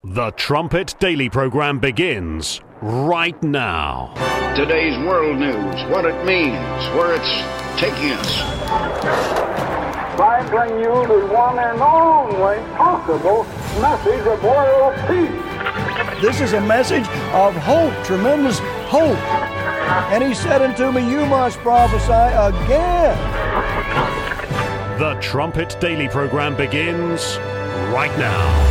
The Trumpet Daily program begins right now. Today's world news, what it means, where it's taking us. I bring you the one and only possible message of world peace. This is a message of hope, tremendous hope. And he said unto me, you must prophesy again. The Trumpet Daily program begins right now.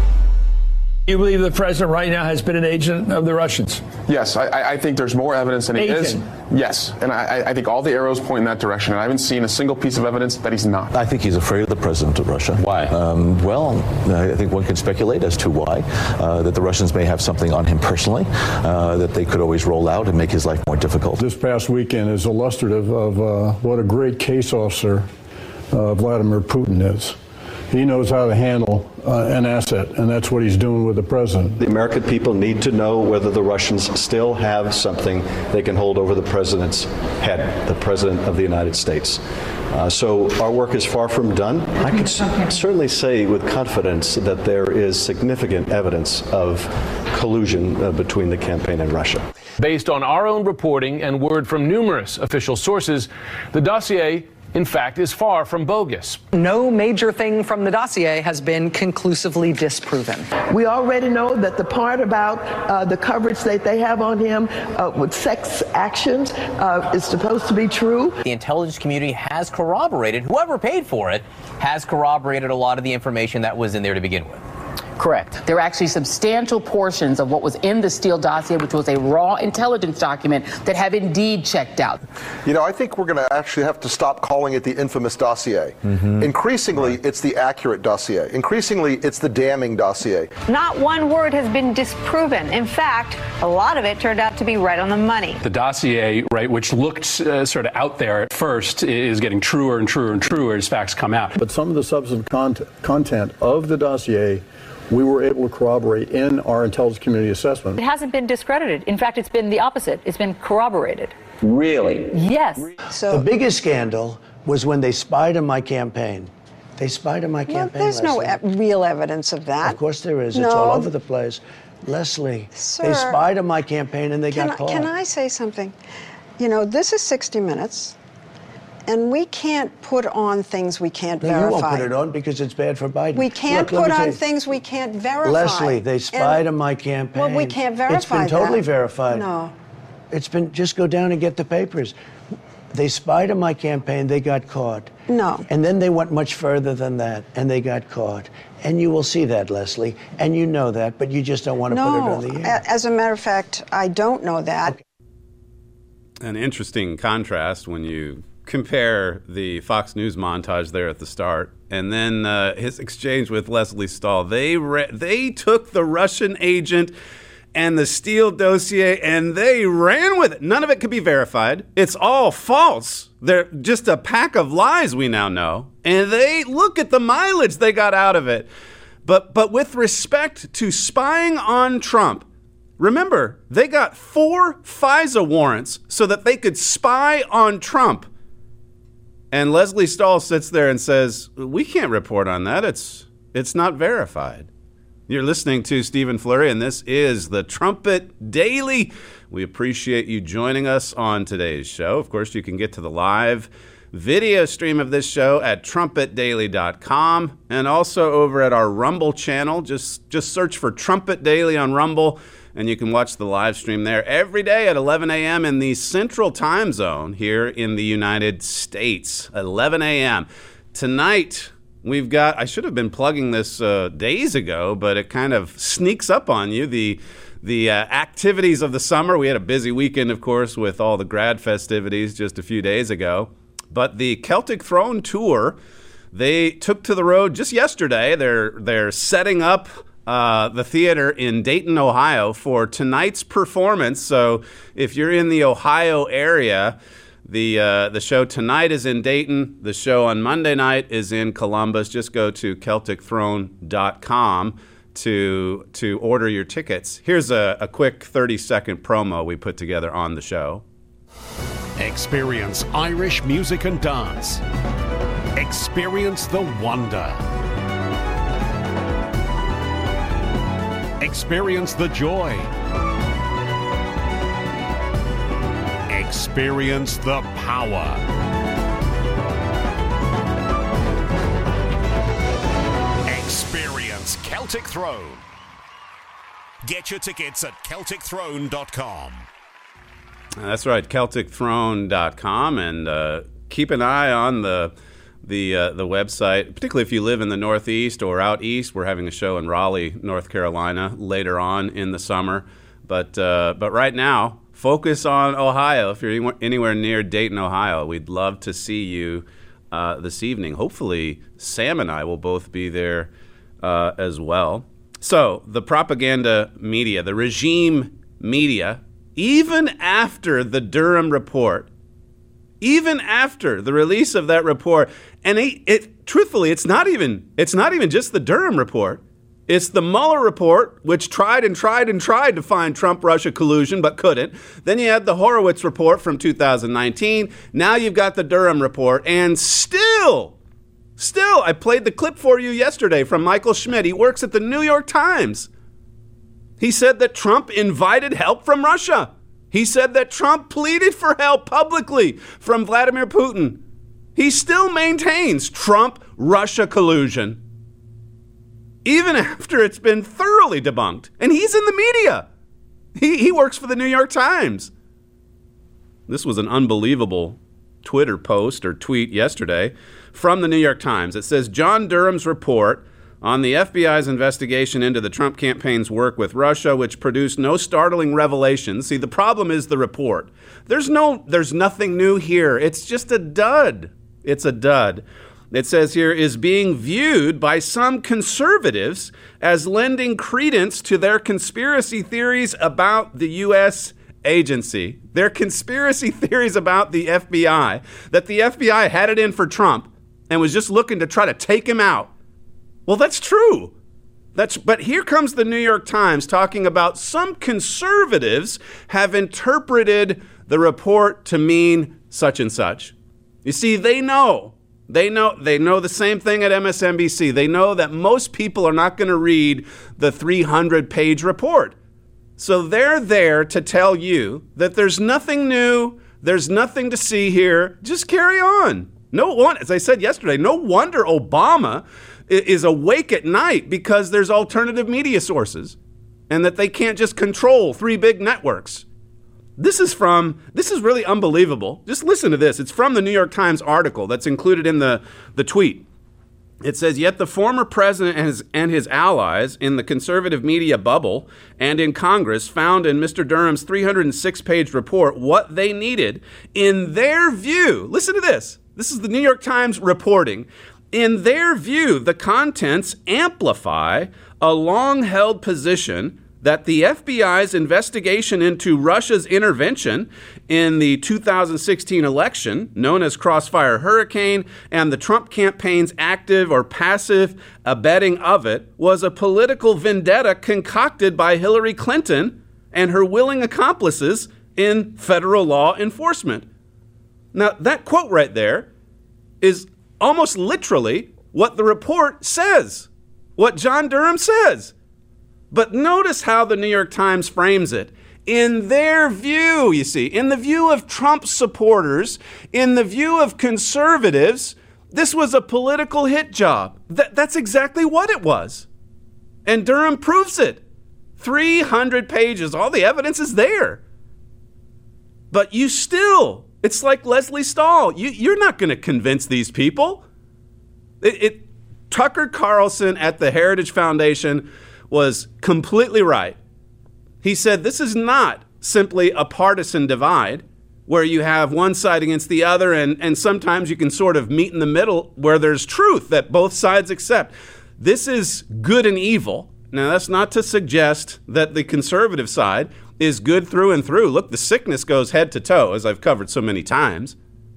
You believe the president right now has been an agent of the Russians? Yes, I think there's more evidence than he is. Yes, and I think all the arrows point in that direction, and I haven't seen a single piece of evidence that he's not. I think he's afraid of the president of Russia. Why? I think one can speculate as to why. That the Russians may have something on him personally that they could always roll out and make his life more difficult. This past weekend is illustrative of what a great case officer Vladimir Putin is. He knows how to handle an asset, and that's what he's doing with the president. The American people need to know whether the Russians still have something they can hold over the president's head, the president of the United States. So our work is far from done. I can certainly say with confidence that there is significant evidence of collusion between the campaign and Russia. Based on our own reporting and word from numerous official sources, the dossier in fact, is far from bogus. No major thing from the dossier has been conclusively disproven. We already know that the part about the coverage that they have on him with sex actions is supposed to be true. The intelligence community has corroborated, whoever paid for it, has corroborated a lot of the information that was in there to begin with. Correct. There are actually substantial portions of what was in the Steele dossier, which was a raw intelligence document, that have indeed checked out. You know, I think we're going to actually have to stop calling it the infamous dossier. Increasingly, it's the accurate dossier. Increasingly, it's the damning dossier. Not one word has been disproven. In fact, a lot of it turned out to be right on the money. The dossier, right, which looked sort of out there at first, is getting truer and truer and truer as facts come out. But some of the substantive content of the dossier we were able to corroborate in our intelligence community assessment. It hasn't been discredited. In fact, it's been the opposite. It's been corroborated. Really? Yes. So the biggest scandal was when they spied on my campaign. They spied on my campaign. There's no real evidence of that. Of course there is. It's all over the place. Leslie, Sir, they spied on my campaign and they got caught. Can I say something? You know, this is 60 Minutes. And we can't put on things we can't verify. You won't put it on because it's bad for Biden. We can't put on things we can't verify. Leslie, they spied on my campaign. Well, we can't verify It's been totally verified. No. It's been, just go down and get the papers. They spied on my campaign, they got caught. No. And then they went much further than that, and they got caught. And you will see that, Leslie, and you know that, but you just don't want to put it on the air. As a matter of fact, I don't know that. Okay. An interesting contrast when you compare the Fox News montage there at the start and then his exchange with Leslie Stahl. They took the Russian agent and the Steele dossier and they ran with it. None of it could be verified. It's all false. They're just a pack of lies, we now know. And they look at the mileage they got out of it. But with respect to spying on Trump, remember, they got 4 FISA warrants so that they could spy on Trump. And Leslie Stahl sits there and says, we can't report on that. It's not verified. You're listening to Stephen Flurry, and this is the Trumpet Daily. We appreciate you joining us on today's show. Of course, you can get to the live video stream of this show at trumpetdaily.com and also over at our Rumble channel. Just search for Trumpet Daily on Rumble, and you can watch the live stream there every day at 11 a.m. in the Central Time Zone here in the United States. 11 a.m. Tonight, we've got, I should have been plugging this days ago, but it kind of sneaks up on you, the activities of the summer. We had a busy weekend, of course, with all the grad festivities just a few days ago. But the Celtic Throne Tour, they took to the road just yesterday. They're setting up the theater in Dayton, Ohio for tonight's performance. So if you're in the Ohio area, the show tonight is in Dayton. The show on Monday night is in Columbus. Just go to CelticThrone.com to order your tickets. Here's a quick 30-second promo we put together on the show. Experience Irish music and dance. Experience the wonder. Experience the joy. Experience the power. Experience Celtic Throne. Get your tickets at CelticThrone.com. That's right, CelticThrone.com, and keep an eye on the website, particularly if you live in the Northeast or out east. We're having a show in Raleigh, North Carolina, later on in the summer. But right now, focus on Ohio. If you're anywhere near Dayton, Ohio, we'd love to see you this evening. Hopefully, Sam and I will both be there as well. So, the propaganda media, the regime media, even after the Durham report, even after the release of that report, and truthfully, it's not even just the Durham report. It's the Mueller report, which tried to find Trump-Russia collusion, but couldn't. Then you had the Horowitz report from 2019. Now you've got the Durham report, and still, I played the clip for you yesterday from Michael Schmidt. He works at the New York Times. He said that Trump invited help from Russia. He said that Trump pleaded for help publicly from Vladimir Putin. He still maintains Trump-Russia collusion, even after it's been thoroughly debunked. And he's in the media. He works for the New York Times. This was an unbelievable Twitter post or tweet yesterday from the New York Times. It says, John Durham's report on the FBI's investigation into the Trump campaign's work with Russia, which produced no startling revelations. See, the problem is the report. There's nothing new here. It's just a dud. It's a dud. It says here, is being viewed by some conservatives as lending credence to their conspiracy theories about the U.S. agency. Their conspiracy theories about the FBI, that the FBI had it in for Trump and was just looking to try to take him out. Well, that's true. But here comes the New York Times talking about some conservatives have interpreted the report to mean such and such. You see, they know the same thing at MSNBC. They know that most people are not going to read the 300-page report. So they're there to tell you that there's nothing new, there's nothing to see here. Just carry on. As I said yesterday, no wonder Obama is awake at night because there's alternative media sources and that they can't just control 3 big networks. This is really unbelievable. Just listen to this. It's from the New York Times article that's included in the tweet. It says, yet the former president and his allies in the conservative media bubble and in Congress found in Mr. Durham's 306-page report what they needed in their view. Listen to this. This is the New York Times reporting. In their view, the contents amplify a long-held position that the FBI's investigation into Russia's intervention in the 2016 election, known as Crossfire Hurricane, and the Trump campaign's active or passive abetting of it, was a political vendetta concocted by Hillary Clinton and her willing accomplices in federal law enforcement. Now, that quote right there is almost literally what the report says, what John Durham says. But notice how the New York Times frames it. In their view, you see, in the view of Trump supporters, in the view of conservatives, this was a political hit job. That's exactly what it was. And Durham proves it. 300 pages, all the evidence is there. But you still, it's like Leslie Stahl. You're not going to convince these people. Tucker Carlson at the Heritage Foundation was completely right. He said this is not simply a partisan divide where you have one side against the other and sometimes you can sort of meet in the middle where there's truth that both sides accept. This is good and evil. Now, that's not to suggest that the conservative side is good through and through. Look, the sickness goes head to toe, as I've covered so many times.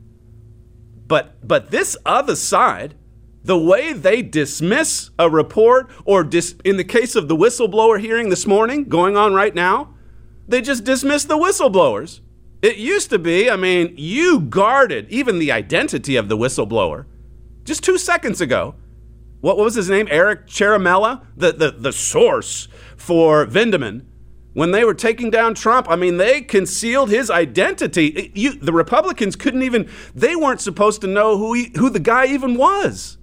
But this other side, the way they dismiss a report, or in the case of the whistleblower hearing this morning, going on right now, they just dismiss the whistleblowers. It used to be, you guarded even the identity of the whistleblower. Just 2 seconds ago, what was his name? Eric Ciaramella, the source for Vindman when they were taking down Trump. I mean, they concealed his identity. The Republicans couldn't even, they weren't supposed to know who the guy even was.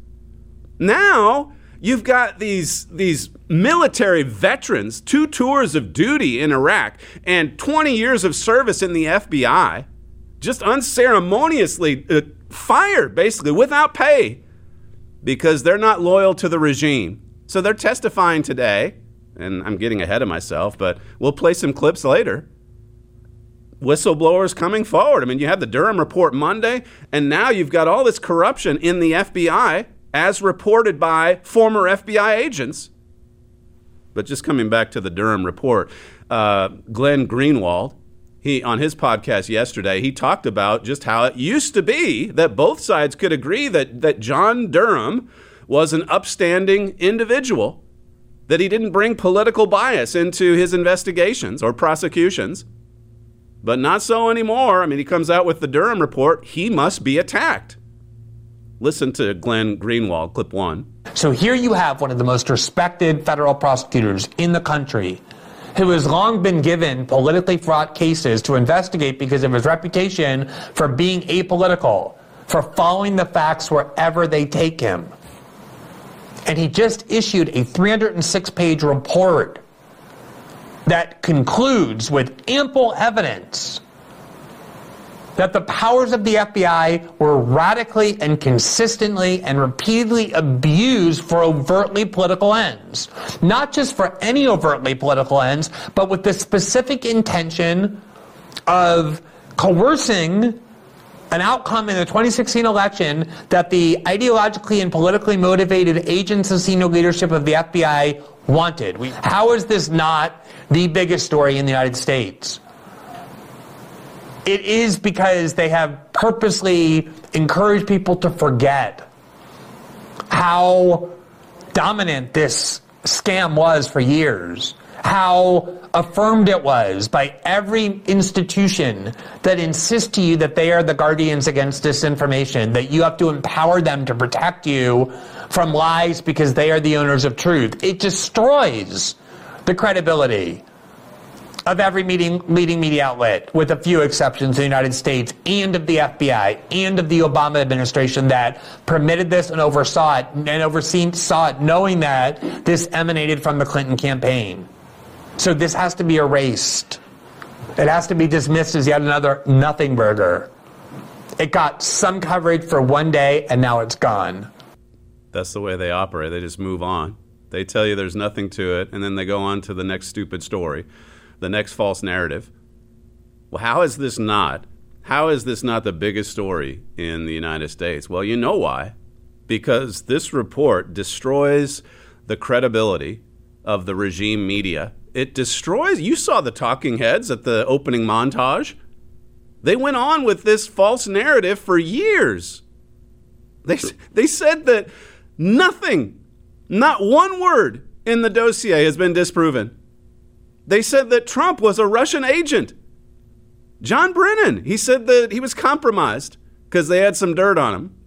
Now, you've got these military veterans, 2 tours of duty in Iraq and 20 years of service in the FBI, just unceremoniously fired, basically, without pay, because they're not loyal to the regime. So they're testifying today. And I'm getting ahead of myself, but we'll play some clips later. Whistleblowers coming forward. I mean, you had the Durham report Monday, and now you've got all this corruption in the FBI as reported by former FBI agents. But just coming back to the Durham report, Glenn Greenwald, on his podcast yesterday, he talked about just how it used to be that both sides could agree that John Durham was an upstanding individual, that he didn't bring political bias into his investigations or prosecutions. But not so anymore. I mean, he comes out with the Durham report. He must be attacked. Listen to Glenn Greenwald, clip 1. So here you have one of the most respected federal prosecutors in the country who has long been given politically fraught cases to investigate because of his reputation for being apolitical, for following the facts wherever they take him. And he just issued a 306-page report that concludes with ample evidence that the powers of the FBI were radically and consistently and repeatedly abused for overtly political ends. Not just for any overtly political ends, but with the specific intention of coercing an outcome in the 2016 election that the ideologically and politically motivated agents and senior leadership of the FBI wanted. How is this not the biggest story in the United States? It is because they have purposely encouraged people to forget how dominant this scam was for years, how affirmed it was by every institution that insists to you that they are the guardians against disinformation, that you have to empower them to protect you from lies because they are the owners of truth. It destroys the credibility of every leading media outlet, with a few exceptions, in the United States and of the FBI and of the Obama administration that permitted this and oversaw it and saw it knowing that this emanated from the Clinton campaign. So this has to be erased. It has to be dismissed as yet another nothing burger. It got some coverage for one day and now it's gone. That's the way they operate. They just move on. They tell you there's nothing to it, and then they go on to the next stupid story, the next false narrative. Well, how is this not the biggest story in the United States? Well, you know why. Because this report destroys the credibility of the regime media. It destroys, you saw the talking heads at the opening montage. They went on with this false narrative for years. They said that nothing, not one word in the dossier has been disproven. They said that Trump was a Russian agent. John Brennan, he said that he was compromised because they had some dirt on him.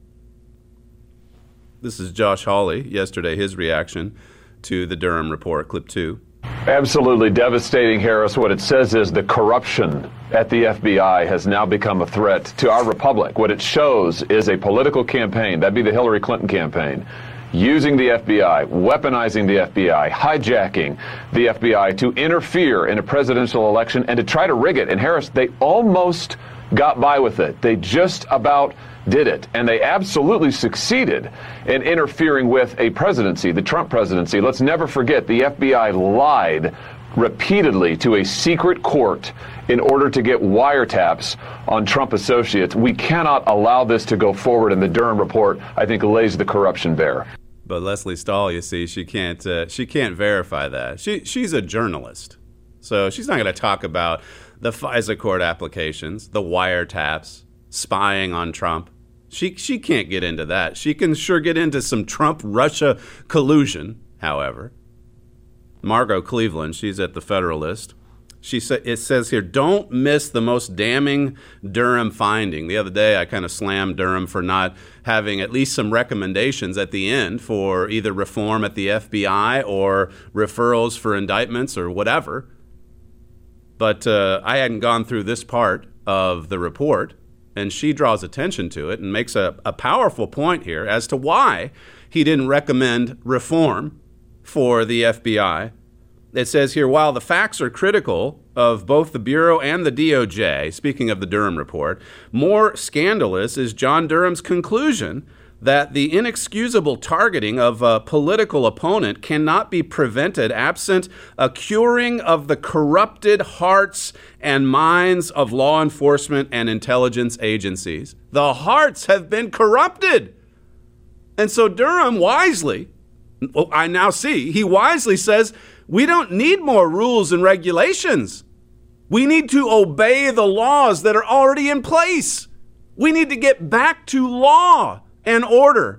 This is Josh Hawley yesterday, his reaction to the Durham report, clip 2. Absolutely devastating, Harris. What it says is the corruption at the FBI has now become a threat to our republic. What it shows is a political campaign, that'd be the Hillary Clinton campaign, using the FBI, weaponizing the FBI, hijacking the FBI to interfere in a presidential election and to try to rig it. And Harris, they almost got by with it. They just about did it. And they absolutely succeeded in interfering with a presidency, the Trump presidency. Let's never forget the FBI lied repeatedly to a secret court in order to get wiretaps on Trump associates. We cannot allow this to go forward, and the Durham report, I think, lays the corruption bare. But Lesley Stahl, you see, she can't verify that. She's a journalist, so she's not going to talk about the FISA court applications, the wiretaps, spying on Trump. She can't get into that. She can sure get into some Trump-Russia collusion, however. Margot Cleveland, she's at the Federalist. It says here, don't miss the most damning Durham finding. The other day, I kind of slammed Durham for not having at least some recommendations at the end for either reform at the FBI or referrals for indictments or whatever. But I hadn't gone through this part of the report, and she draws attention to it and makes a powerful point here as to why he didn't recommend reform for the FBI. It says here, while the facts are critical of both the Bureau and the DOJ, speaking of the Durham report, more scandalous is John Durham's conclusion that the inexcusable targeting of a political opponent cannot be prevented absent a curing of the corrupted hearts and minds of law enforcement and intelligence agencies. The hearts have been corrupted. And so Durham wisely, I now see, he wisely says, we don't need more rules and regulations. We need to obey the laws that are already in place. We need to get back to law and order.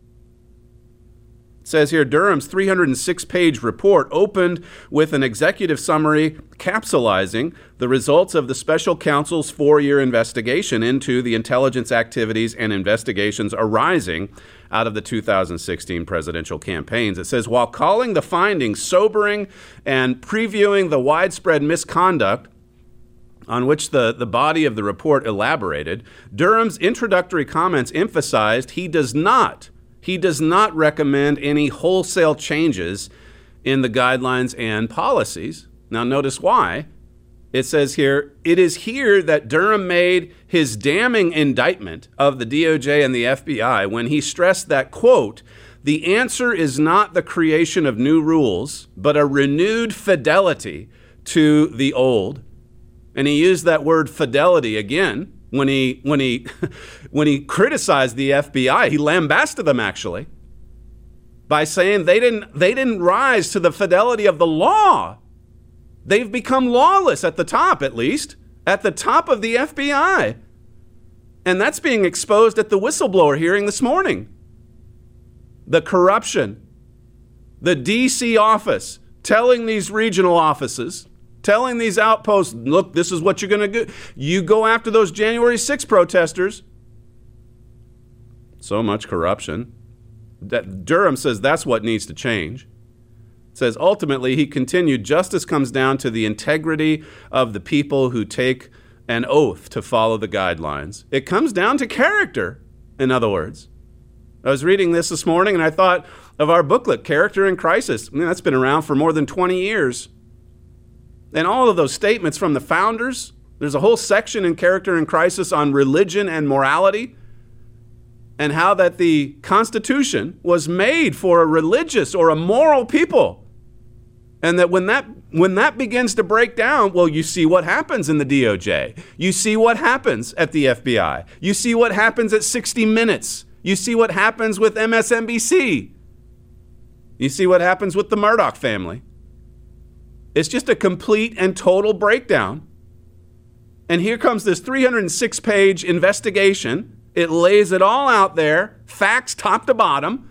It says here, Durham's 306-page report opened with an executive summary capsulizing the results of the special counsel's 4-year investigation into the intelligence activities and investigations arising out of the 2016 presidential campaigns. It says, while calling the findings sobering and previewing the widespread misconduct on which the body of the report elaborated, Durham's introductory comments emphasized he does not recommend any wholesale changes in the guidelines and policies. Now notice why. It says here, it is here that Durham made his damning indictment of the DOJ and the FBI when he stressed that, quote, the answer is not the creation of new rules, but a renewed fidelity to the old. And he used that word fidelity again when he criticized the FBI. He lambasted them actually by saying they didn't rise to the fidelity of the law. They've become lawless at the top, at least, at the top of the FBI. And that's being exposed at the whistleblower hearing this morning. The corruption, the D.C. office telling these regional offices, telling these outposts, look, this is what you're going to do. You go after those January 6 protesters. So much corruption. That Durham says that's what needs to change. It says ultimately, he continued, justice comes down to the integrity of the people who take an oath to follow the guidelines. It comes down to character, in other words. I was reading this morning and I thought of our booklet, Character in Crisis. I mean, that's been around for more than 20 years. And all of those statements from the founders, there's a whole section in Character in Crisis on religion and morality and how that the Constitution was made for a religious or a moral people. And that when that begins to break down, well, you see what happens in the DOJ. You see what happens at the FBI. You see what happens at 60 Minutes. You see what happens with MSNBC. You see what happens with the Murdoch family. It's just a complete and total breakdown. And here comes this 306-page investigation. It lays it all out there, facts top to bottom.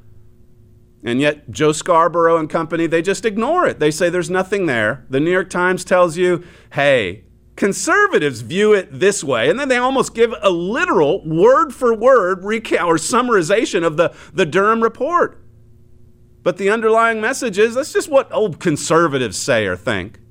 And yet Joe Scarborough and company, they just ignore it. They say there's nothing there. The New York Times tells you, hey, conservatives view it this way. And then they almost give a literal word-for-word recount or summarization of the Durham report. But the underlying message is that's just what old conservatives say or think.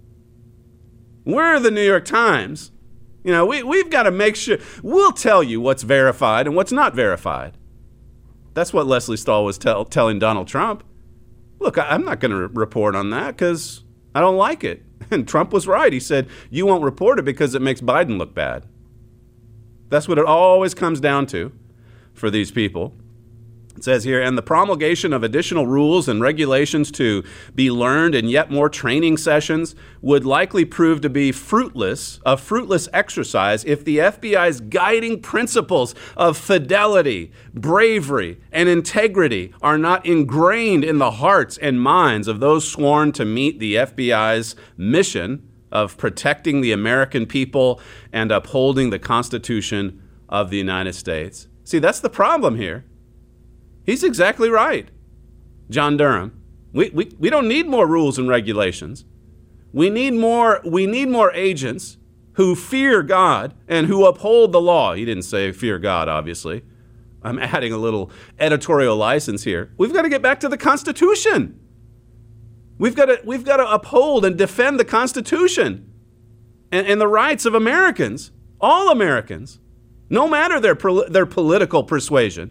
We're the New York Times. You know, we've got to make sure. We'll tell you what's verified and what's not verified. That's what Leslie Stahl was telling Donald Trump. Look, I'm not going to report on that because I don't like it. And Trump was right. He said, you won't report it because it makes Biden look bad. That's what it always comes down to for these people. It says here, and the promulgation of additional rules and regulations to be learned in yet more training sessions would likely prove to be a fruitless exercise if the FBI's guiding principles of fidelity, bravery, and integrity are not ingrained in the hearts and minds of those sworn to meet the FBI's mission of protecting the American people and upholding the Constitution of the United States. See, that's the problem here. He's exactly right, John Durham. We don't need more rules and regulations. We need more agents who fear God and who uphold the law. He didn't say fear God, obviously. I'm adding a little editorial license here. We've got to get back to the Constitution. We've got to uphold and defend the Constitution and the rights of Americans, all Americans, no matter their political persuasion.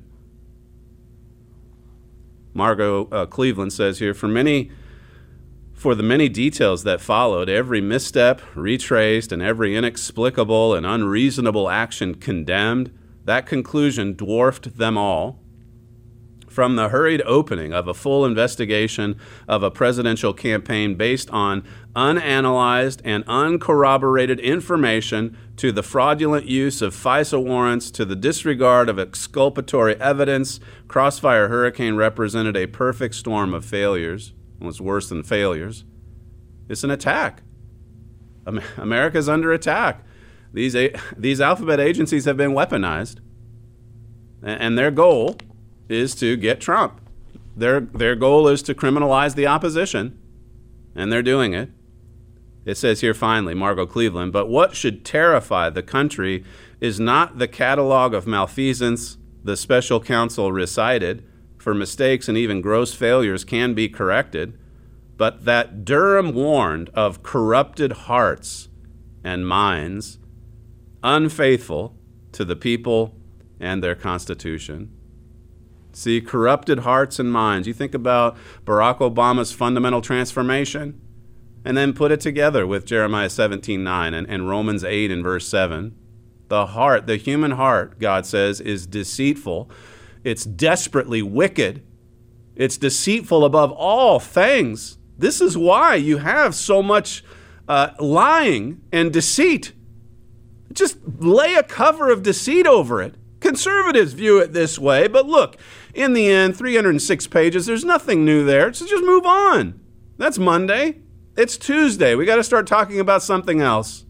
Margot Cleveland says here, for the many details that followed, every misstep retraced and every inexplicable and unreasonable action condemned, that conclusion dwarfed them all. From the hurried opening of a full investigation of a presidential campaign based on unanalyzed and uncorroborated information, to the fraudulent use of FISA warrants, to the disregard of exculpatory evidence, Crossfire Hurricane represented a perfect storm of failures. It was worse than failures. It's an attack. America's under attack. These alphabet agencies have been weaponized, and their goal is to get Trump. Their goal is to criminalize the opposition, and they're doing it. It says here, finally, Margot Cleveland, but what should terrify the country is not the catalog of malfeasance the special counsel recited, for mistakes and even gross failures can be corrected, but that Durham warned of corrupted hearts and minds, unfaithful to the people and their Constitution. See, corrupted hearts and minds. You think about Barack Obama's fundamental transformation, and then put it together with Jeremiah 17:9 and Romans 8 and verse 7. The heart, the human heart, God says, is deceitful. It's desperately wicked. It's deceitful above all things. This is why you have so much lying and deceit. Just lay a cover of deceit over it. Conservatives view it this way, but look, in the end, 306 pages, there's nothing new there, so just move on. That's Monday. It's Tuesday. We got to start talking about something else.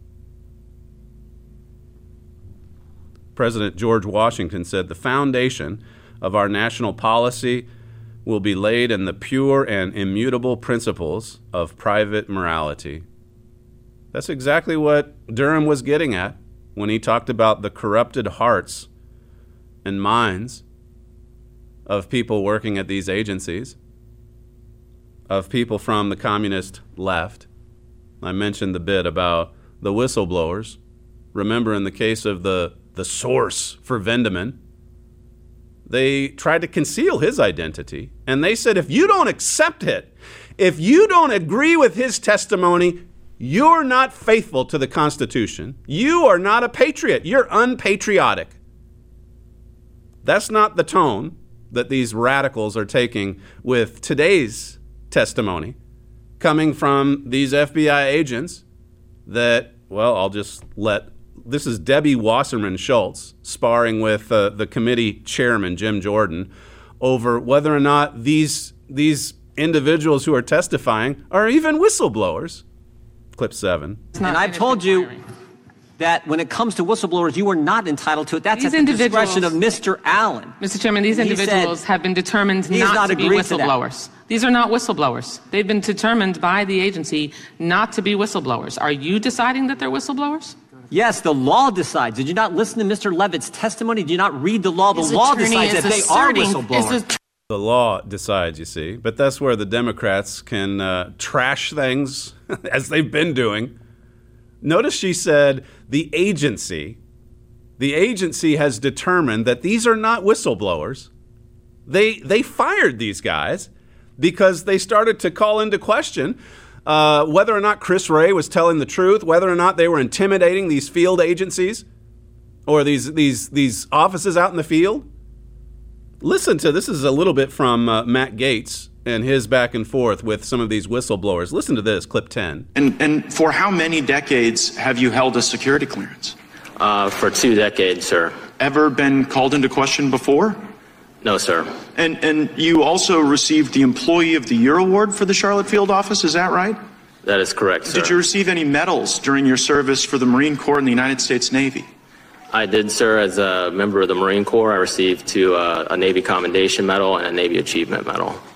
President George Washington said, the foundation of our national policy will be laid in the pure and immutable principles of private morality. That's exactly what Durham was getting at when he talked about the corrupted hearts and minds of people working at these agencies, of people from the communist left. I mentioned the bit about the whistleblowers. Remember, in the case of the source for Vendeman, they tried to conceal his identity. And they said, if you don't accept it, if you don't agree with his testimony, you're not faithful to the Constitution. You are not a patriot. You're unpatriotic. That's not the tone that these radicals are taking with today's testimony coming from these FBI agents that, well, I'll just let, this is Debbie Wasserman Schultz sparring with the committee chairman, Jim Jordan, over whether or not these individuals who are testifying are even whistleblowers. Clip 7. And I've told you that when it comes to whistleblowers, you are not entitled to it. That's at the discretion of Mr. Allen. Mr. Chairman, these individuals have been determined not to be whistleblowers. These are not whistleblowers. They've been determined by the agency not to be whistleblowers. Are you deciding that they're whistleblowers? Yes, the law decides. Did you not listen to Mr. Levitt's testimony? Did you not read the law? The law decides that they are whistleblowers. The law decides, you see. But that's where the Democrats can trash things, as they've been doing. Notice she said the agency has determined that these are not whistleblowers. They fired these guys because they started to call into question whether or not Chris Wray was telling the truth, whether or not they were intimidating these field agencies or these offices out in the field. Listen to this. Is a little bit from Matt Gaetz and his back and forth with some of these whistleblowers. Listen to this, clip 10. And for how many decades have you held a security clearance? For 2 decades, sir. Ever been called into question before? No, sir. And you also received the Employee of the Year award for the Charlotte field office, is that right? That is correct, sir. Did you receive any medals during your service for the Marine Corps and the United States Navy? I did, sir. As a member of the Marine Corps, I received a Navy Commendation Medal and a Navy Achievement Medal.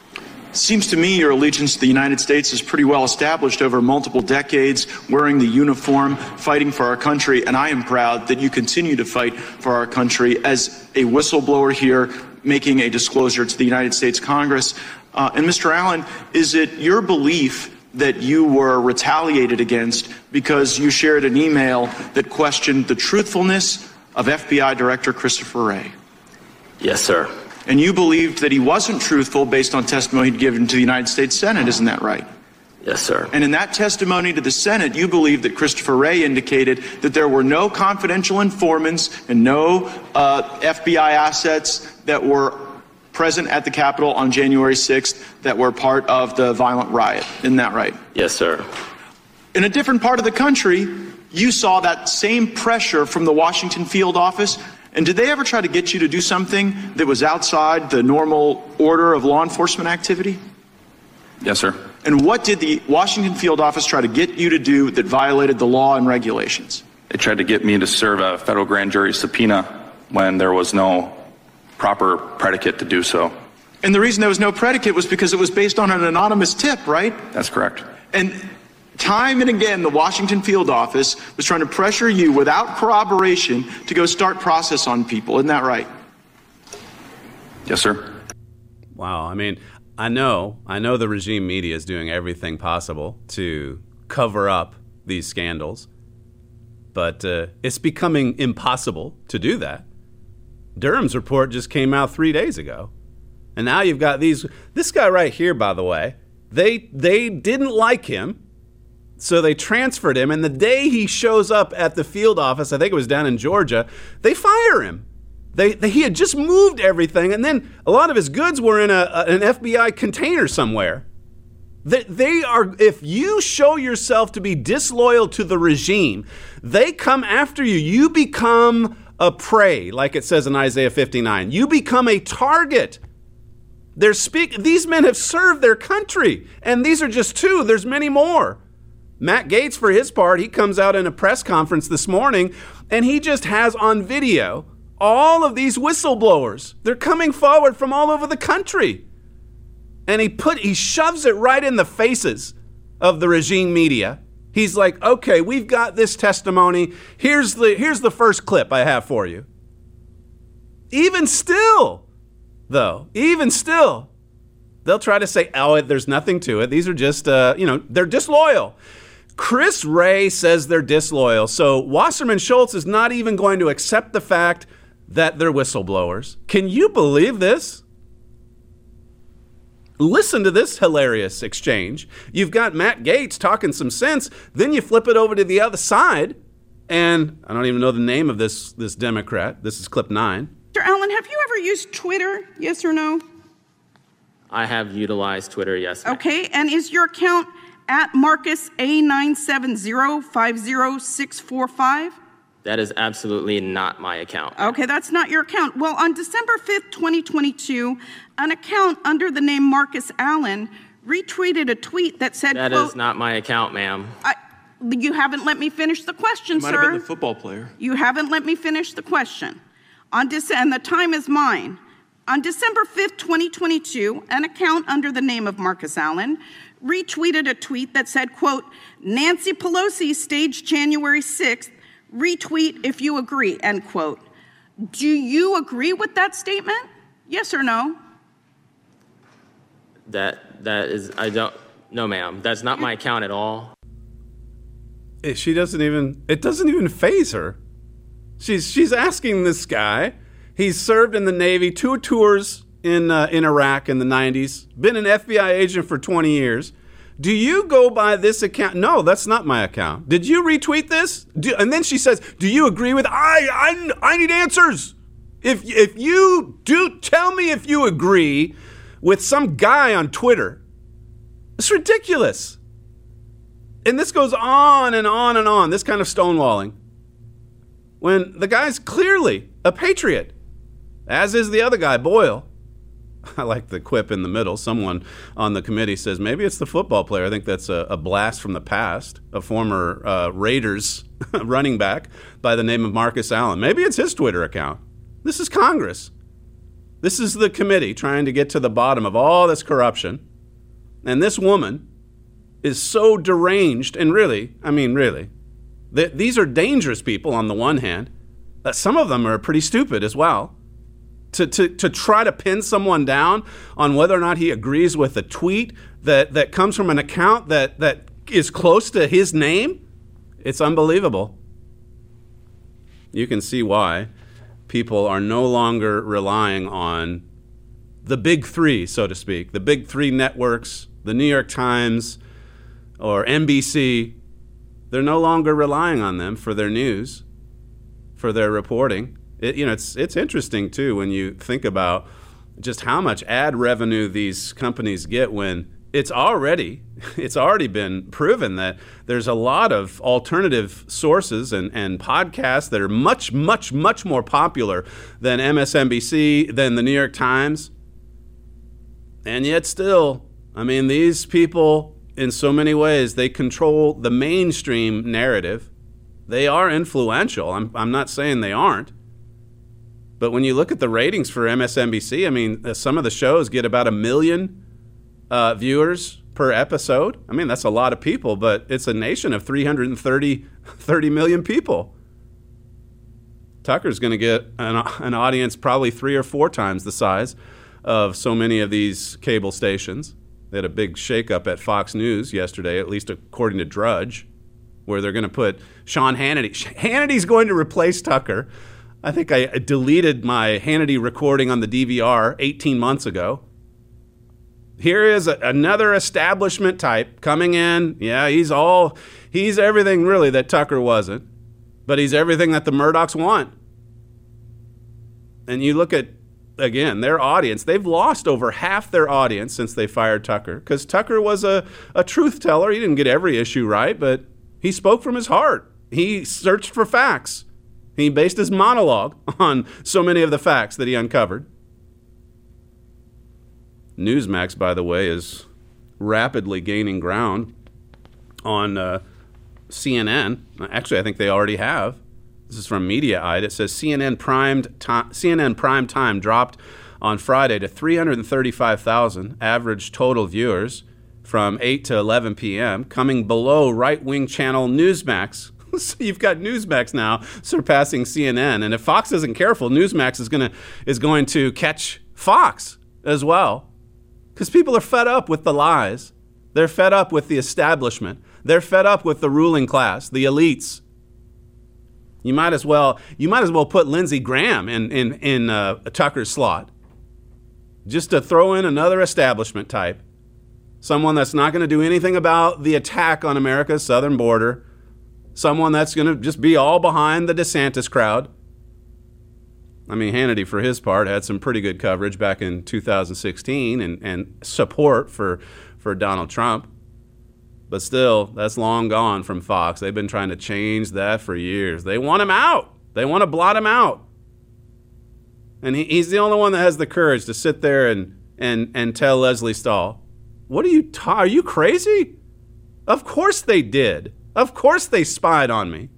Seems to me your allegiance to the United States is pretty well established over multiple decades, wearing the uniform, fighting for our country, and I am proud that you continue to fight for our country as a whistleblower here, making a disclosure to the United States Congress. And Mr. Allen, is it your belief that you were retaliated against because you shared an email that questioned the truthfulness of FBI Director Christopher Wray? Yes, sir. And you believed that he wasn't truthful based on testimony he'd given to the United States Senate, isn't that right? Yes, sir. And in that testimony to the Senate, you believed that Christopher Wray indicated that there were no confidential informants and no FBI assets that were present at the Capitol on January 6th that were part of the violent riot. Isn't that right? Yes, sir. In a different part of the country, you saw that same pressure from the Washington field office. And did they ever try to get you to do something that was outside the normal order of law enforcement activity? Yes, sir. And what did the Washington field office try to get you to do that violated the law and regulations? They tried to get me to serve a federal grand jury subpoena when there was no proper predicate to do so. And the reason there was no predicate was because it was based on an anonymous tip, right? That's correct. And time and again, the Washington field office was trying to pressure you without corroboration to go start process on people. Isn't that right? Yes, sir. Wow. I mean, I know the regime media is doing everything possible to cover up these scandals, but it's becoming impossible to do that. Durham's report just came out 3 days ago. And now you've got this guy right here, by the way. They didn't like him, so they transferred him. And the day he shows up at the field office, I think it was down in Georgia, they fire him. He had just moved everything, and then a lot of his goods were in an FBI container somewhere. They are, if you show yourself to be disloyal to the regime, they come after you. You become a prey, like it says in Isaiah 59. You become a target. These men have served their country, and these are just two. There's many more. Matt Gaetz, for his part, he comes out in a press conference this morning, and he just has on video all of these whistleblowers. They're coming forward from all over the country. And he shoves it right in the faces of the regime media. He's like, okay, we've got this testimony. Here's the first clip I have for you. Even still, they'll try to say, oh, there's nothing to it. These are just, they're disloyal. Chris Wray says they're disloyal. So Wasserman Schultz is not even going to accept the fact that they're whistleblowers. Can you believe this? Listen to this hilarious exchange. You've got Matt Gaetz talking some sense. Then you flip it over to the other side, and I don't even know the name of this Democrat. This is clip 9. Mr. Allen, have you ever used Twitter, yes or no? I have utilized Twitter, yes. Okay, and is your account at Marcus A970500645? That is absolutely not my account. Okay, that's not your account. Well, on December 5th, 2022, an account under the name Marcus Allen retweeted a tweet that said, That is not my account, ma'am. You haven't let me finish the question, sir. Might have been the football player. You haven't let me finish the question. And the time is mine. On December 5th, 2022, an account under the name of Marcus Allen retweeted a tweet that said, quote, Nancy Pelosi staged January 6th, retweet if you agree, end quote. Do you agree with that statement? Yes or no? That is, I don't, no ma'am. That's not my account at all. It doesn't even faze her. She's asking this guy. He's served in the Navy, 2 tours in Iraq in the 90s, been an FBI agent for 20 years. Do you go by this account? No, that's not my account. Did you retweet this? And then she says, do you agree with, I need answers. If you do, tell me if you agree with some guy on Twitter. It's ridiculous. And this goes on and on and on, this kind of stonewalling. When the guy's clearly a patriot, as is the other guy, Boyle. I like the quip in the middle. Someone on the committee says, maybe it's the football player. I think that's a blast from the past, a former Raiders running back by the name of Marcus Allen. Maybe it's his Twitter account. This is Congress. This is the committee trying to get to the bottom of all this corruption. And this woman is so deranged, and really, these are dangerous people on the one hand. Some of them are pretty stupid as well. To try to pin someone down on whether or not he agrees with a tweet that comes from an account that is close to his name, it's unbelievable. You can see why people are no longer relying on the big three, so to speak, the big three networks, the New York Times or NBC. They're no longer relying on them for their news, for their reporting. It's interesting, too, when you think about just how much ad revenue these companies get when it's already been proven that there's a lot of alternative sources and podcasts that are much, much, much more popular than MSNBC, than the New York Times. And yet still, these people, in so many ways, they control the mainstream narrative. They are influential. I'm not saying they aren't. But when you look at the ratings for MSNBC, some of the shows get about 1 million viewers per episode. That's a lot of people, but it's a nation of 30 million people. Tucker's going to get an audience probably 3 or 4 times the size of so many of these cable stations. They had a big shakeup at Fox News yesterday, at least according to Drudge, where they're going to put Sean Hannity. Hannity's going to replace Tucker. I think I deleted my Hannity recording on the DVR 18 months ago. Here is another establishment type coming in. Yeah, he's everything really that Tucker wasn't, but he's everything that the Murdochs want. And you look at, again, their audience. They've lost over half their audience since they fired Tucker, because Tucker was a truth teller. He didn't get every issue right, but he spoke from his heart. He searched for facts. He based his monologue on so many of the facts that he uncovered. Newsmax, by the way, is rapidly gaining ground on CNN. Actually, I think they already have. This is from Mediaite. It says CNN prime time dropped on Friday to 335,000 average total viewers from 8 to 11 p.m., coming below right-wing channel Newsmax. So you've got Newsmax now surpassing CNN, and if Fox isn't careful, Newsmax is going to catch Fox as well, because people are fed up with the lies. They're fed up with the establishment. They're fed up with the ruling class, the elites. You might as well put Lindsey Graham in Tucker's slot, just to throw in another establishment type, someone that's not going to do anything about the attack on America's southern border. Someone that's going to just be all behind the DeSantis crowd. Hannity, for his part, had some pretty good coverage back in 2016 and support for Donald Trump. But still, that's long gone from Fox. They've been trying to change that for years. They want him out. They want to blot him out. And he's the only one that has the courage to sit there and tell Leslie Stahl, are you crazy? Of course they did. Of course they spied on me.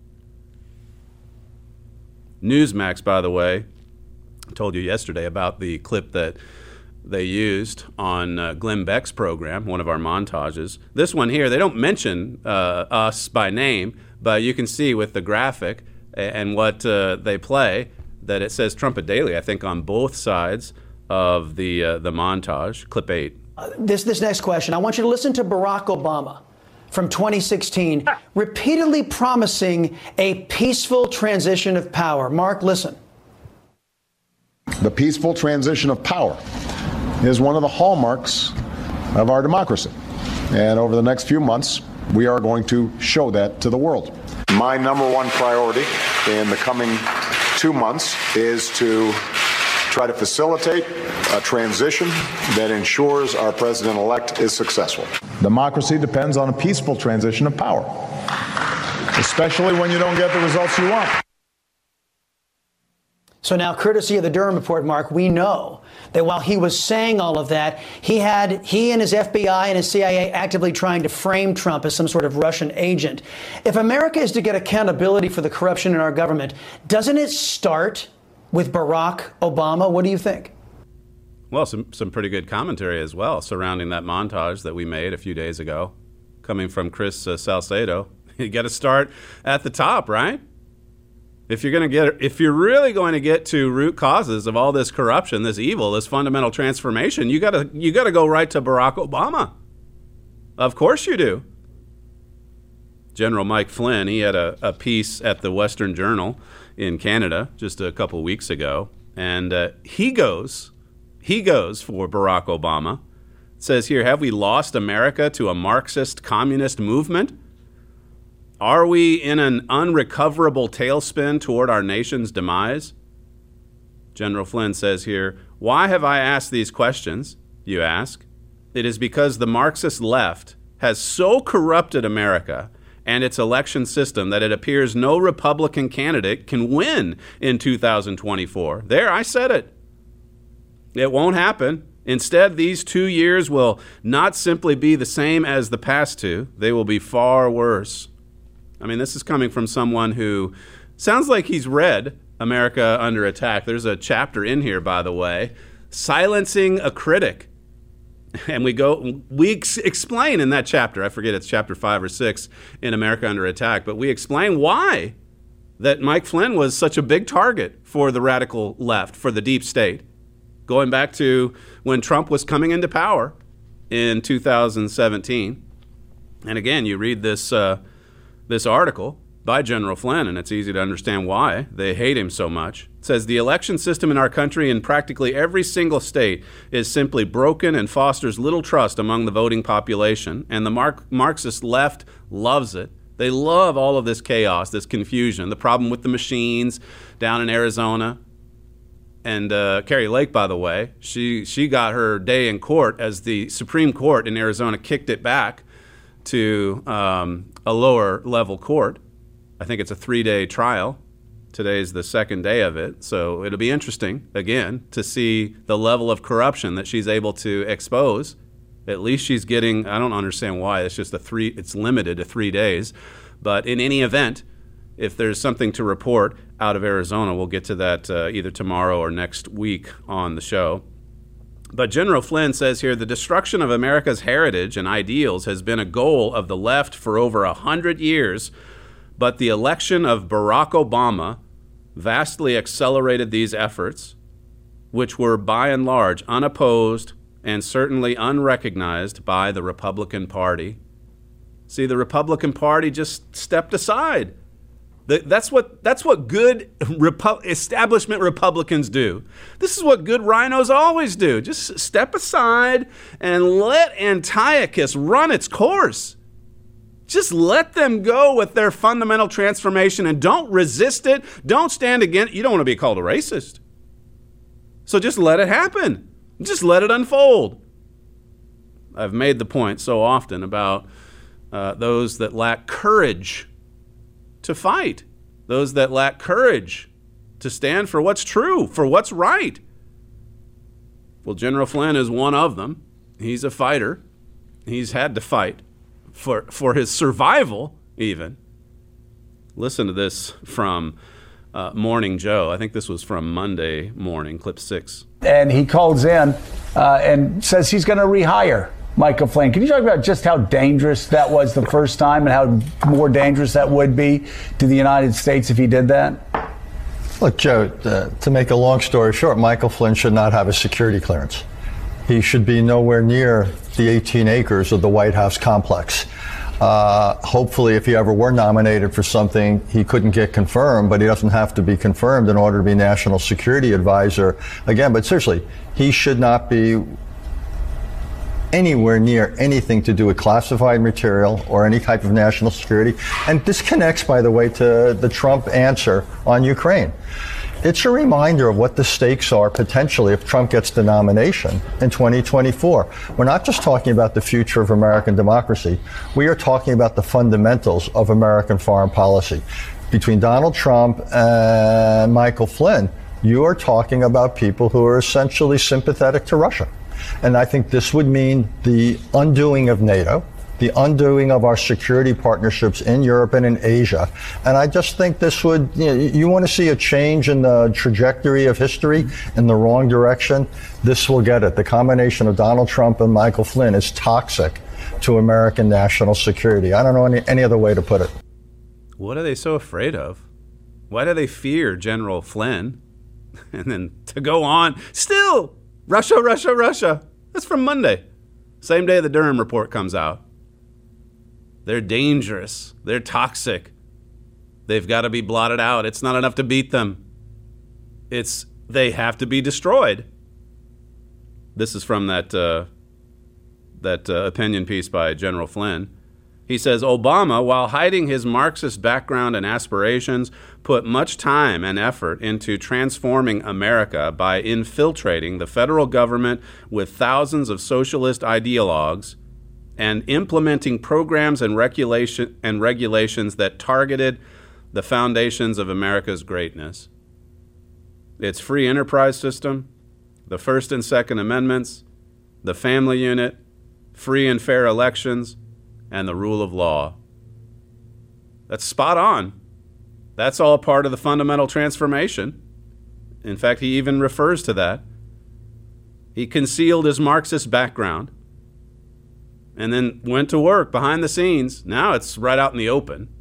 Newsmax, by the way, I told you yesterday about the clip that they used on Glenn Beck's program, one of our montages. This one here, they don't mention us by name, but you can see with the graphic and what they play that it says Trumpet Daily, I think, on both sides of the montage. Clip 8. This next question, I want you to listen to Barack Obama from 2016, repeatedly promising a peaceful transition of power. Mark, listen. The peaceful transition of power is one of the hallmarks of our democracy. And over the next few months, we are going to show that to the world. My number one priority in the coming 2 months is to try to facilitate a transition that ensures our president-elect is successful. Democracy depends on a peaceful transition of power, especially when you don't get the results you want. So now, courtesy of the Durham report, Mark, we know that while he was saying all of that, he and his FBI and his CIA actively trying to frame Trump as some sort of Russian agent. If America is to get accountability for the corruption in our government, doesn't it start with Barack Obama? What do you think? Well, some pretty good commentary as well surrounding that montage that we made a few days ago, coming from Chris Salcedo. You got to start at the top, right? If you're really going to get to root causes of all this corruption, this evil, this fundamental transformation, you got to go right to Barack Obama. Of course you do. General Mike Flynn, he had a piece at the Western Journal in Canada just a couple weeks ago, and he goes for Barack Obama. It says here, have we lost America to a Marxist communist movement? Are we in an unrecoverable tailspin toward our nation's demise? General Flynn says here, why have I asked these questions, you ask? It is because the Marxist left has so corrupted America and its election system that it appears no Republican candidate can win in 2024. There, I said it. It won't happen. Instead, these 2 years will not simply be the same as the past two. They will be far worse. I mean, this is coming from someone who sounds like he's read America Under Attack. There's a chapter in here, by the way, Silencing a Critic. And we explain in that chapter, I forget it's chapter 5 or 6 in America Under Attack, but we explain why that Mike Flynn was such a big target for the radical left, for the deep state. Going back to when Trump was coming into power in 2017. And again, you read this article by General Flynn, and it's easy to understand why they hate him so much. It says, the election system in our country in practically every single state is simply broken and fosters little trust among the voting population, and the Marxist left loves it. They love all of this chaos, this confusion, the problem with the machines down in Arizona. And Kari Lake, by the way, she got her day in court as the Supreme Court in Arizona kicked it back to a lower level court. I think it's a 3-day trial. Today's the second day of it. So it'll be interesting, again, to see the level of corruption that she's able to expose. At least she's getting, I don't understand why, it's limited to 3 days. But in any event, if there's something to report out of Arizona, we'll get to that either tomorrow or next week on the show. But General Flynn says here, the destruction of America's heritage and ideals has been a goal of the left for over 100 years, but the election of Barack Obama vastly accelerated these efforts, which were by and large unopposed and certainly unrecognized by the Republican Party. See, the Republican Party just stepped aside. That's what good establishment Republicans do. This is what good rhinos always do. Just step aside and let Antiochus run its course. Just let them go with their fundamental transformation and don't resist it. Don't stand against it. You don't want to be called a racist. So just let it happen. Just let it unfold. I've made the point so often about those that lack courage to fight, those that lack courage to stand for what's true, for what's right. Well, General Flynn is one of them. He's a fighter. He's had to fight for his survival, even. Listen to this from Morning Joe. I think this was from Monday morning, clip 6. And he calls in and says he's going to rehire Michael Flynn. Can you talk about just how dangerous that was the first time and how more dangerous that would be to the United States if he did that? Look, Joe, to make a long story short, Michael Flynn should not have a security clearance. He should be nowhere near the 18 acres of the White House complex. Hopefully, if he ever were nominated for something, he couldn't get confirmed, but he doesn't have to be confirmed in order to be National Security Advisor again. But seriously, he should not be anywhere near anything to do with classified material or any type of national security. And this connects, by the way, to the Trump answer on Ukraine. It's a reminder of what the stakes are potentially if Trump gets the nomination in 2024. We're not just talking about the future of American democracy. We are talking about the fundamentals of American foreign policy. Between Donald Trump and Michael Flynn, you are talking about people who are essentially sympathetic to Russia. And I think this would mean the undoing of NATO. the undoing of our security partnerships in Europe and in Asia. And I just think this would, you want to see a change in the trajectory of history in the wrong direction, this will get it. The combination of Donald Trump and Michael Flynn is toxic to American national security. I don't know any other way to put it. What are they so afraid of? Why do they fear General Flynn? And then to go on, still, Russia, Russia, Russia. That's from Monday. Same day the Durham report comes out. They're dangerous. They're toxic. They've got to be blotted out. It's not enough to beat them. They have to be destroyed. This is from that opinion piece by General Flynn. He says, Obama, while hiding his Marxist background and aspirations, put much time and effort into transforming America by infiltrating the federal government with thousands of socialist ideologues and implementing programs and regulations that targeted the foundations of America's greatness. Its free enterprise system, the First and Second Amendments, the family unit, free and fair elections, and the rule of law. That's spot on. That's all part of the fundamental transformation. In fact, he even refers to that. He concealed his Marxist background and then went to work behind the scenes. Now it's right out in the open.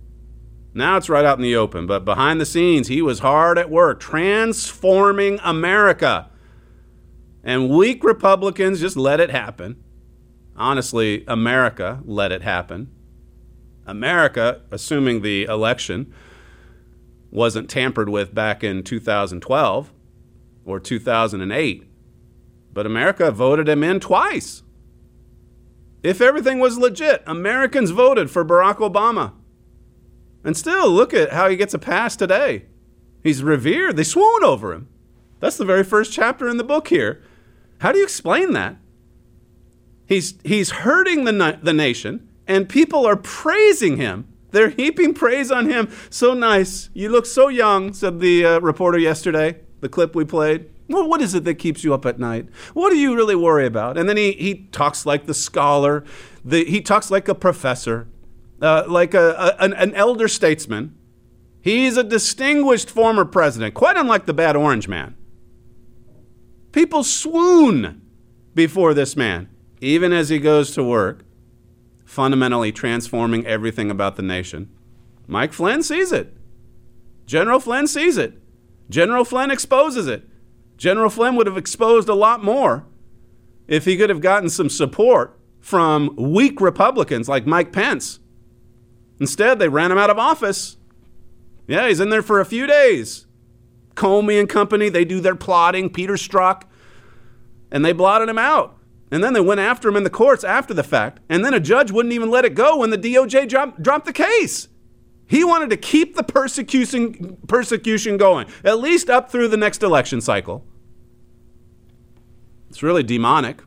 But behind the scenes, he was hard at work transforming America. And weak Republicans just let it happen. Honestly, America let it happen. America, assuming the election wasn't tampered with back in 2012 or 2008, but America voted him in twice. If everything was legit, Americans voted for Barack Obama. And still, look at how he gets a pass today. He's revered. They swoon over him. That's the very first chapter in the book here. How do you explain that? He's hurting the nation, and people are praising him. They're heaping praise on him. So nice. You look so young, said the reporter yesterday, the clip we played. Well, what is it that keeps you up at night? What do you really worry about? And then he talks like the scholar. He talks like a professor, like an elder statesman. He's a distinguished former president, quite unlike the bad orange man. People swoon before this man, even as he goes to work, fundamentally transforming everything about the nation. Mike Flynn sees it. General Flynn sees it. General Flynn exposes it. General Flynn would have exposed a lot more if he could have gotten some support from weak Republicans like Mike Pence. Instead, they ran him out of office. Yeah, he's in there for a few days. Comey and company, they do their plotting, Peter Strzok, and they blotted him out. And then they went after him in the courts after the fact. And then a judge wouldn't even let it go when the DOJ dropped the case. He wanted to keep the persecution going, at least up through the next election cycle. It's really demonic.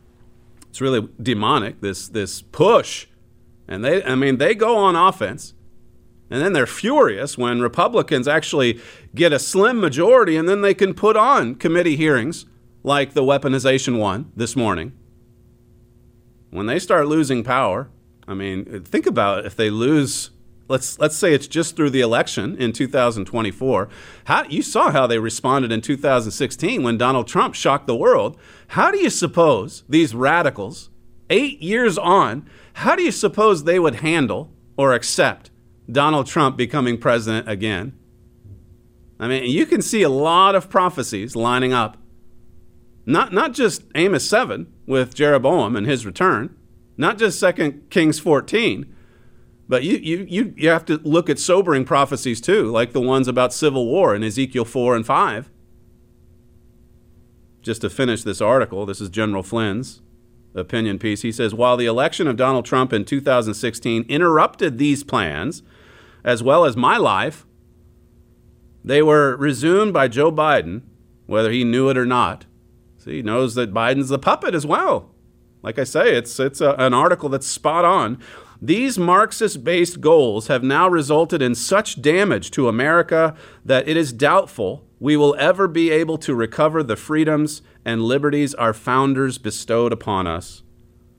This push. And they go on offense. And then they're furious when Republicans actually get a slim majority, and then they can put on committee hearings like the weaponization one this morning. When they start losing power, think about it. If they lose, let's say it's just through the election in 2024. You saw how they responded in 2016 when Donald Trump shocked the world. How do you suppose these radicals, 8 years on, how do you suppose they would handle or accept Donald Trump becoming president again? You can see a lot of prophecies lining up. Not just Amos 7 with Jeroboam and his return, not just 2 Kings 14, but you have to look at sobering prophecies too, like the ones about civil war in Ezekiel 4 and 5. Just to finish this article, this is General Flynn's opinion piece. He says, while the election of Donald Trump in 2016 interrupted these plans, as well as my life, they were resumed by Joe Biden, whether he knew it or not. See, he knows that Biden's the puppet as well. Like I say, it's an article that's spot on. These Marxist-based goals have now resulted in such damage to America that it is doubtful we will ever be able to recover the freedoms and liberties our founders bestowed upon us.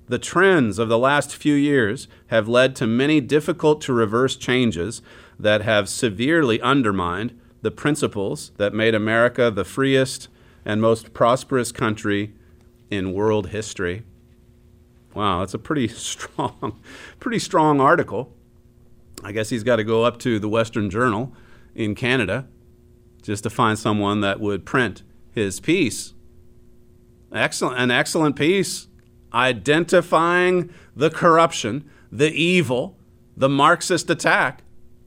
The trends of the last few years have led to many difficult-to-reverse changes that have severely undermined the principles that made America the freest and most prosperous country in world history. Wow, that's a pretty strong article. I guess he's got to go up to the Western Journal in Canada just to find someone that would print his piece. An excellent piece, identifying the corruption, the evil, the Marxist attack,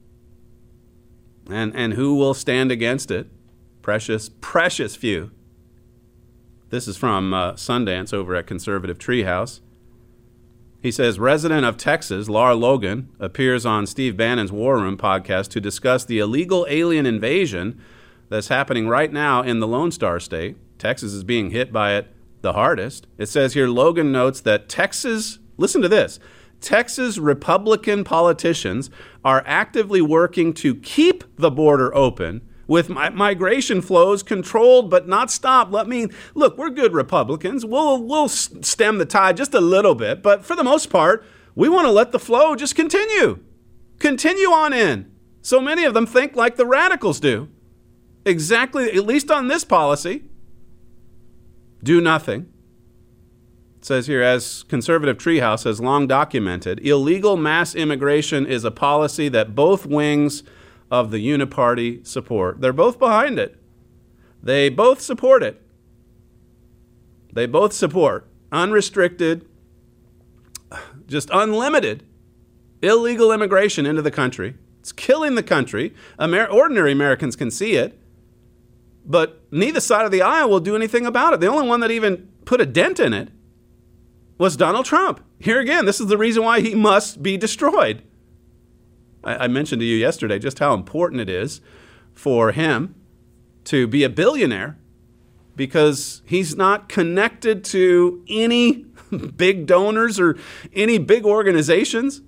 and who will stand against it. Precious few. This is from Sundance over at Conservative Treehouse. He says, resident of Texas, Lara Logan, appears on Steve Bannon's War Room podcast to discuss the illegal alien invasion that's happening right now in the Lone Star State. Texas is being hit by it the hardest. It says here, Logan notes that listen to this, Texas Republican politicians are actively working to keep the border open with migration flows controlled but not stopped. Look, we're good Republicans. We'll stem the tide just a little bit, but for the most part, we want to let the flow just continue on in. So many of them think like the radicals do. Exactly, at least on this policy. Do nothing. It says here, as Conservative Treehouse has long documented, illegal mass immigration is a policy that both wings of the uniparty support. They're both behind it. They both support it. They both support unrestricted, just unlimited illegal immigration into the country. It's killing the country. Ordinary Americans can see it. But neither side of the aisle will do anything about it. The only one that even put a dent in it was Donald Trump. Here again, this is the reason why he must be destroyed. I mentioned to you yesterday just how important it is for him to be a billionaire because he's not connected to any big donors or any big organizations.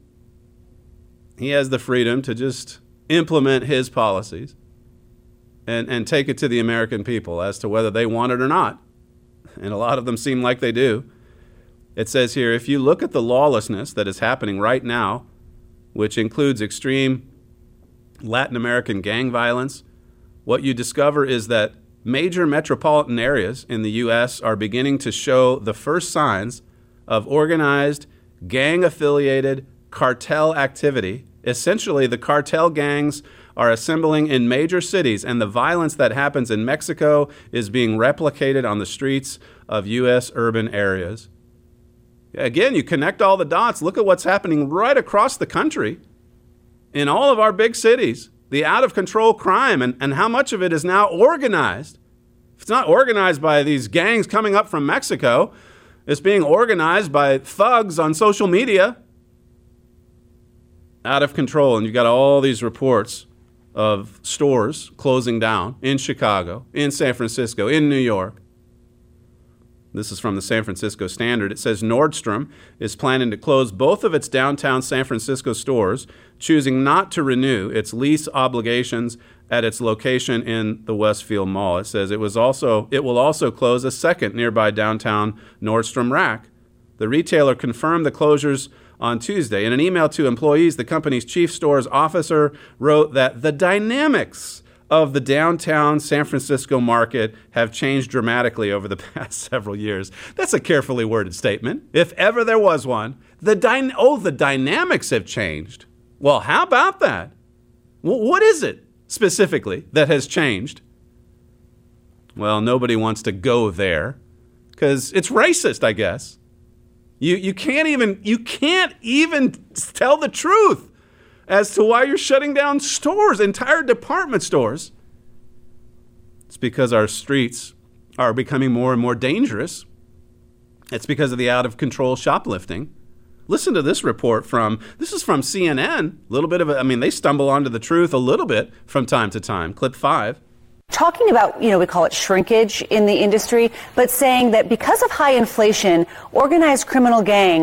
He has the freedom to just implement his policies and take it to the American people as to whether they want it or not. And a lot of them seem like they do. It says here, if you look at the lawlessness that is happening right now, which includes extreme Latin American gang violence, what you discover is that major metropolitan areas in the U.S. are beginning to show the first signs of organized, gang-affiliated cartel activity. Essentially, the cartel gangs are assembling in major cities, and the violence that happens in Mexico is being replicated on the streets of U.S. urban areas. Again, you connect all the dots. Look at what's happening right across the country in all of our big cities. The out-of-control crime and how much of it is now organized. If it's not organized by these gangs coming up from Mexico, it's being organized by thugs on social media. Out of control. And you've got all these reports of stores closing down in Chicago, in San Francisco, in New York. This is from the San Francisco Standard. It says Nordstrom is planning to close both of its downtown San Francisco stores, choosing not to renew its lease obligations at its location in the Westfield Mall. It says it will also close a second nearby downtown Nordstrom Rack. The retailer confirmed the closures on Tuesday. In an email to employees, the company's chief stores officer wrote that the dynamics of the downtown San Francisco market have changed dramatically over the past several years. That's a carefully worded statement. If ever there was one, the dynamics have changed. Well, how about that? What is it specifically that has changed? Well, nobody wants to go there because it's racist, I guess. You can't even tell the truth as to why you're shutting down stores, entire department stores. It's because our streets are becoming more and more dangerous. It's because of the out-of-control shoplifting. Listen to this report this is from CNN. They stumble onto the truth a little bit from time to time. Clip 5. Talking about, we call it shrinkage in the industry, but saying that because of high inflation, organized criminal gangs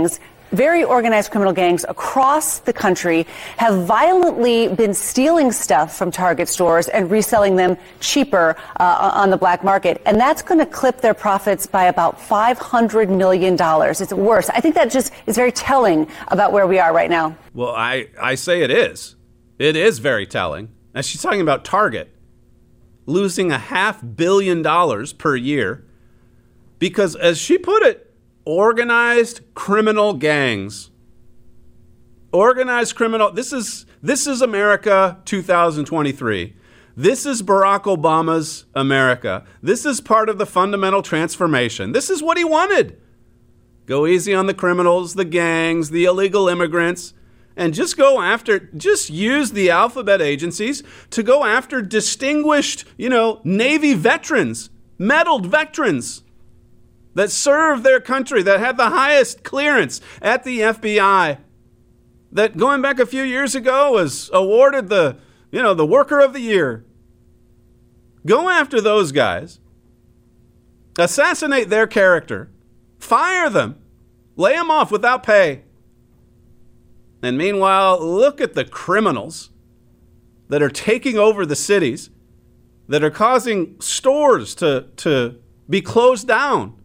very organized criminal gangs across the country have violently been stealing stuff from Target stores and reselling them cheaper on the black market. And that's going to clip their profits by about $500 million. It's worse. I think that just is very telling about where we are right now. Well, I say it is. It is very telling. And she's talking about Target losing $500 million per year because, as she put it, organized criminal gangs. Organized criminal. This is America 2023. This is Barack Obama's America. This is part of the fundamental transformation. This is what he wanted. Go easy on the criminals, the gangs, the illegal immigrants, and just use the alphabet agencies to go after distinguished, Navy veterans, medaled veterans that served their country, that had the highest clearance at the FBI, that going back a few years ago was awarded the Worker of the Year. Go after those guys, assassinate their character, fire them, lay them off without pay. And meanwhile, look at the criminals that are taking over the cities, that are causing stores to be closed down.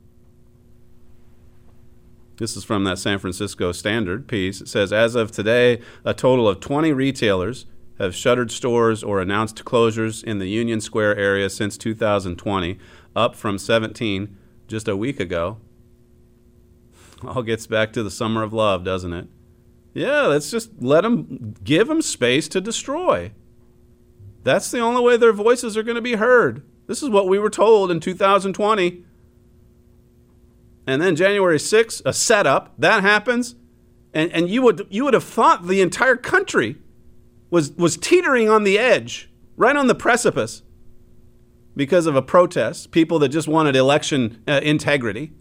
This is from that San Francisco Standard piece. It says, as of today, a total of 20 retailers have shuttered stores or announced closures in the Union Square area since 2020, up from 17 just a week ago. All gets back to the summer of love, doesn't it? Yeah, let's just give them space to destroy. That's the only way their voices are going to be heard. This is what we were told in 2020. And then January 6th, a setup, that happens. And you would have thought the entire country was teetering on the edge, right on the precipice, because of a protest, people that just wanted election integrity.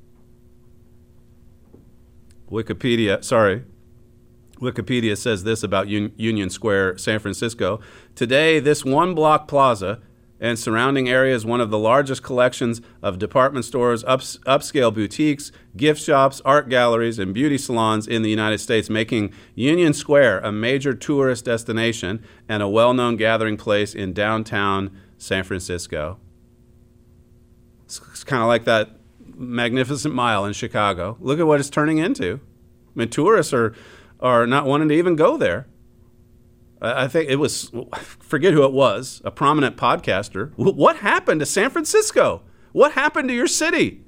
Wikipedia says this about Union Square, San Francisco. Today, this one-block plaza and surrounding area is one of the largest collections of department stores, upscale boutiques, gift shops, art galleries, and beauty salons in the United States, making Union Square a major tourist destination and a well-known gathering place in downtown San Francisco. It's kind of like that Magnificent Mile in Chicago. Look at what it's turning into. I mean, tourists are not wanting to even go there. I think it was, forget who it was, a prominent podcaster. What happened to San Francisco? What happened to your city?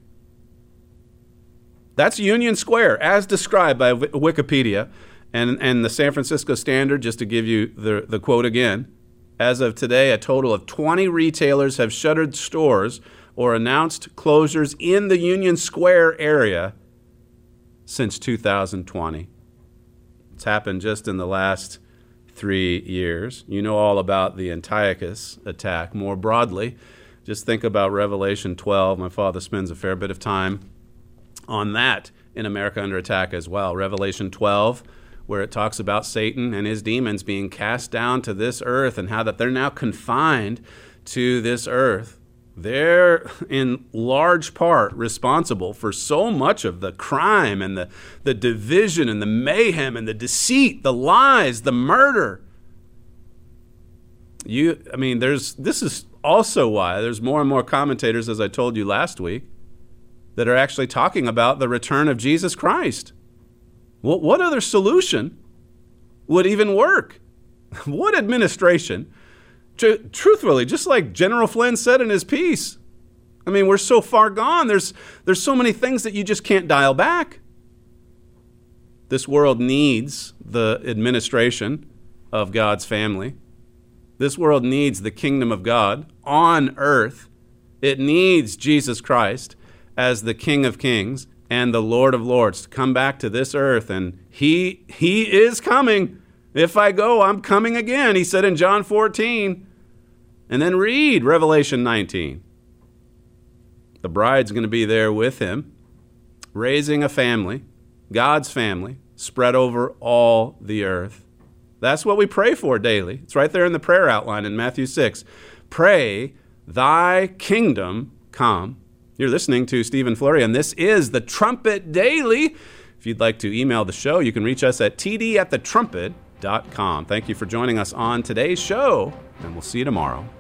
That's Union Square, as described by Wikipedia and the San Francisco Standard, just to give you the quote again. As of today, a total of 20 retailers have shuttered stores or announced closures in the Union Square area since 2020. It's happened just in the last 3 years. You know all about the Antiochus attack. More broadly, just think about Revelation 12. My father spends a fair bit of time on that in America Under Attack as well. Revelation 12, where it talks about Satan and his demons being cast down to this earth and how that they're now confined to this earth. They're in large part responsible for so much of the crime and the division and the mayhem and the deceit, the lies, the murder. This is also why there's more and more commentators, as I told you last week, that are actually talking about the return of Jesus Christ. What other solution would even work? What administration? Truthfully, just like General Flynn said in his piece, I mean, we're so far gone. There's so many things that you just can't dial back. This world needs the administration of God's family. This world needs the kingdom of God on earth. It needs Jesus Christ as the King of Kings and the Lord of Lords to come back to this earth. And he is coming. If I go, I'm coming again, he said in John 14. And then read Revelation 19. The bride's going to be there with him, raising a family, God's family, spread over all the earth. That's what we pray for daily. It's right there in the prayer outline in Matthew 6. Pray, thy kingdom come. You're listening to Stephen Flurry, and this is the Trumpet Daily. If you'd like to email the show, you can reach us at td@thetrumpet.com. Thank you for joining us on today's show, and we'll see you tomorrow.